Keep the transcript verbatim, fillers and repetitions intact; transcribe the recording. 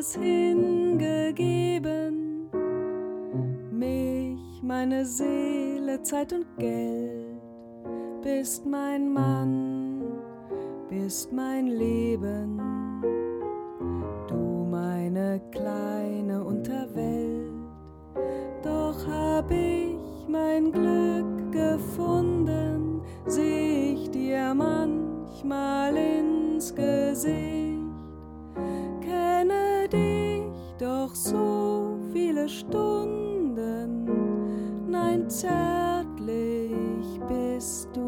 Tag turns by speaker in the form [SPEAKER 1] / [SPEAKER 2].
[SPEAKER 1] alles hingegeben, mich, meine Seele, Zeit und Geld, bist mein Mann, bist mein Leben, du meine kleine Unterwelt. Doch hab ich mein Glück gefunden, seh ich dir manchmal ins Gesicht, kenne dich doch so viele Stunden, nein, zärtlich bist du